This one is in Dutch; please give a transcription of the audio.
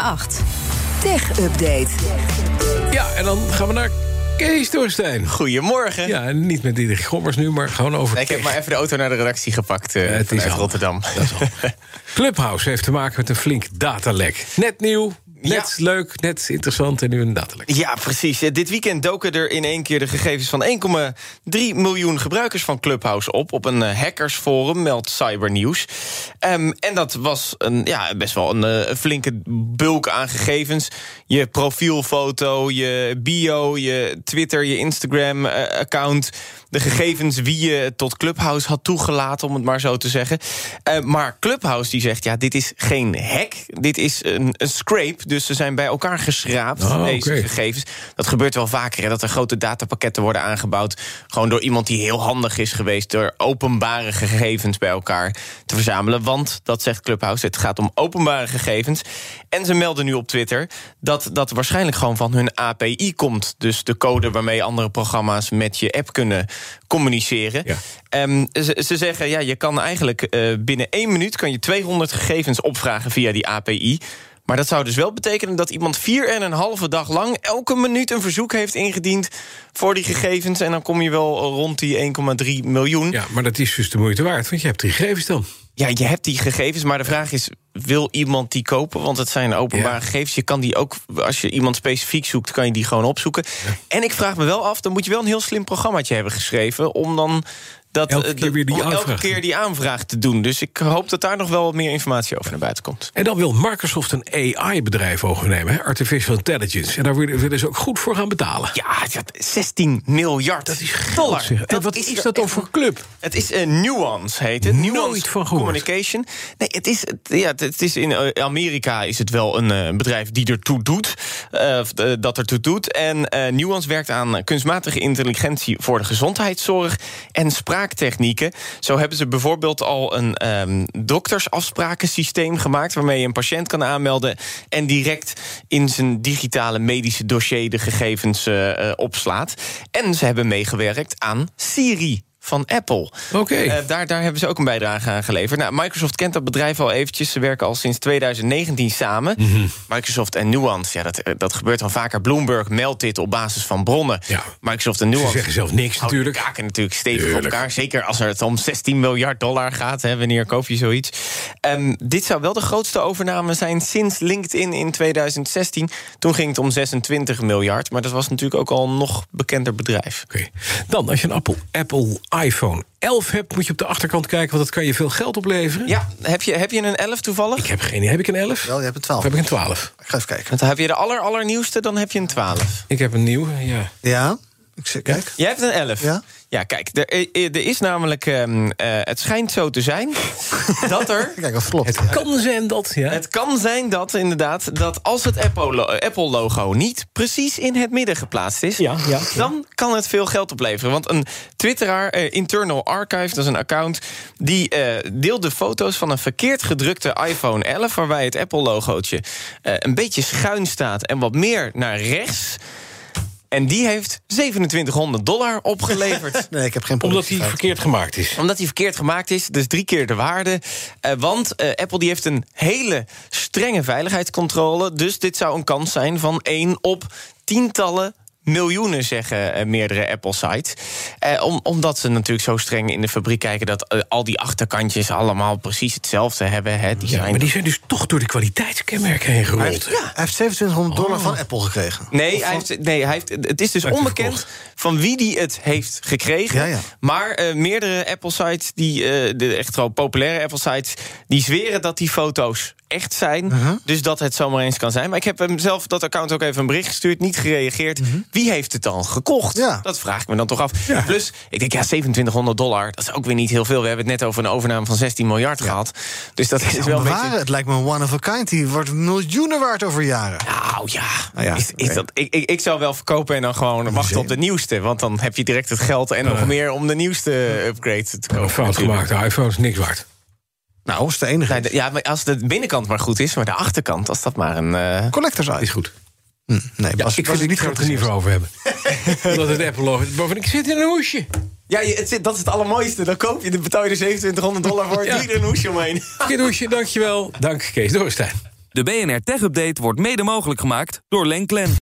8. Tech Update. Ja, en dan gaan we naar Kees Dorrestein. Goedemorgen. Ja, niet met Diederik Gommers nu, maar gewoon over Ik heb maar even de auto naar de redactie gepakt het is vanuit Rotterdam. Dat is al. Clubhouse heeft te maken met een flink datalek. Net nieuw, net leuk, net interessant en nu een datalek. Ja, precies. Dit weekend doken er in één keer de gegevens van 1,3 miljoen gebruikers van Clubhouse op een hackersforum, meldt Cybernieuws. En dat was best wel een flinke bulk aan gegevens. Je profielfoto, je bio, je Twitter, je Instagram-account, de gegevens wie je tot Clubhouse had toegelaten, om het maar zo te zeggen. Maar Clubhouse die zegt, ja, dit is geen hack, dit is een scrape. Dus ze zijn bij elkaar geschraapt, deze gegevens. Dat gebeurt wel vaker, hè, dat er grote datapakketten worden aangebouwd, gewoon door iemand die heel handig is geweest, door openbare gegevens bij elkaar te verzamelen. Want, dat zegt Clubhouse, het gaat om openbare gegevens. En ze melden nu op Twitter dat waarschijnlijk gewoon van hun API komt. Dus de code waarmee andere programma's met je app kunnen communiceren. Ja. Ze zeggen, ja, je kan eigenlijk binnen 1 minuut kan je 200 gegevens opvragen via die API. Maar dat zou dus wel betekenen dat iemand 4,5 dag lang elke minuut een verzoek heeft ingediend voor die gegevens. En dan kom je wel rond die 1,3 miljoen. Ja, maar dat is dus de moeite waard, want je hebt die gegevens dan. Ja, je hebt die gegevens, maar de vraag is, wil iemand die kopen? Want het zijn openbare gegevens. Je kan die ook, als je iemand specifiek zoekt, kan je die gewoon opzoeken. Ja. En ik vraag me wel af, dan moet je wel een heel slim programmaatje hebben geschreven om dan elke keer die aanvraag te doen. Dus ik hoop dat daar nog wel wat meer informatie over naar buiten komt. En dan wil Microsoft een AI-bedrijf overnemen, hè? Artificial Intelligence. En daar willen ze ook goed voor gaan betalen. Ja, 16 miljard. Dat is $. En wat is dat dan voor club? Het is Nuance, heet het. Nooit van gehoord. Communication. Nee, het is in Amerika is het wel een bedrijf die ertoe doet. Dat ertoe doet. En Nuance werkt aan kunstmatige intelligentie voor de gezondheidszorg en spraaktechnieken. Zo hebben ze bijvoorbeeld al een doktersafsprakensysteem gemaakt, waarmee je een patiënt kan aanmelden en direct in zijn digitale medische dossier de gegevens opslaat. En ze hebben meegewerkt aan Siri van Apple. Daar hebben ze ook een bijdrage aan geleverd. Nou, Microsoft kent dat bedrijf al eventjes. Ze werken al sinds 2019 samen. Mm-hmm. Microsoft en Nuance, dat gebeurt wel vaker. Bloomberg meldt dit op basis van bronnen. Ja. Microsoft en Nuance, ze zeggen zelf niks natuurlijk. Kaken natuurlijk stevig op elkaar. Zeker als het om $16 miljard gaat. Hè, wanneer koop je zoiets? Dit zou wel de grootste overname zijn sinds LinkedIn in 2016. Toen ging het om 26 miljard. Maar dat was natuurlijk ook al een nog bekender bedrijf. Dan, als je een Apple iPhone 11 hebt, moet je op de achterkant kijken, want dat kan je veel geld opleveren. Ja, heb je een 11 toevallig? Ik heb geen idee. Heb ik een 11? Wel, je hebt een 12. Of heb ik een 12? Ik ga even kijken. Want dan heb je de allernieuwste, dan heb je een 12. Ik heb een nieuw, ja. Ja, kijk. Jij hebt een 11? Ja. Ja, kijk, er is namelijk, het schijnt zo te zijn dat er... Kijk, dat klopt. Het kan zijn dat, ja. Het kan zijn dat, inderdaad, dat als het Apple-logo niet precies in het midden geplaatst is, dan kan het veel geld opleveren. Want een twitteraar, Internal Archive, dat is een account, die deelde foto's van een verkeerd gedrukte iPhone 11... waarbij het Apple-logootje een beetje schuin staat en wat meer naar rechts. En die heeft $2700 opgeleverd. Nee, ik heb geen Omdat hij verkeerd gemaakt is. Omdat hij verkeerd gemaakt is, dus 3 keer de waarde. Want Apple die heeft een hele strenge veiligheidscontrole. Dus dit zou een kans zijn van 1 op tientallen miljoenen, zeggen meerdere Apple-sites. Omdat ze natuurlijk zo streng in de fabriek kijken dat al die achterkantjes allemaal precies hetzelfde hebben. Hè. Maar die zijn dus toch door de kwaliteitskenmerken heen gerold. Hij heeft $2700 van Apple gekregen. Het is dus onbekend van wie die het heeft gekregen. Ja. Maar meerdere Apple-sites, de echt wel populaire Apple-sites, die zweren dat die foto's echt zijn. Dus dat het zomaar eens kan zijn. Maar ik heb hem zelf, dat account, ook even een bericht gestuurd, niet gereageerd. Wie heeft het dan gekocht? Ja. Dat vraag ik me dan toch af. Ja. Plus, ik denk, $2700, dat is ook weer niet heel veel. We hebben het net over een overname van 16 miljard gehad. Dus dat is wel een beetje... Het lijkt me een one of a kind. Die wordt miljoenen waard over jaren. Nou ja. Ik zou wel verkopen en dan gewoon wachten op de nieuwste. Want dan heb je direct het geld en nog meer om de nieuwste upgrade te kopen. Een fout gemaakte iPhone is niks waard. Nou, is de enige. Ja, maar als de binnenkant maar goed is, maar de achterkant, als dat maar een collector's item is goed. Nee, ik vind het niet het er niet voor over hebben. Dat het Apple-logo. Boven, ik zit in een hoesje. Ja, dat is het allermooiste. Dan dan betaal je er $2700 voor. Doe je er een hoesje omheen. Een hoesje, dankjewel. Dank, Kees Dorrestein. De BNR Tech Update wordt mede mogelijk gemaakt door Lenklen.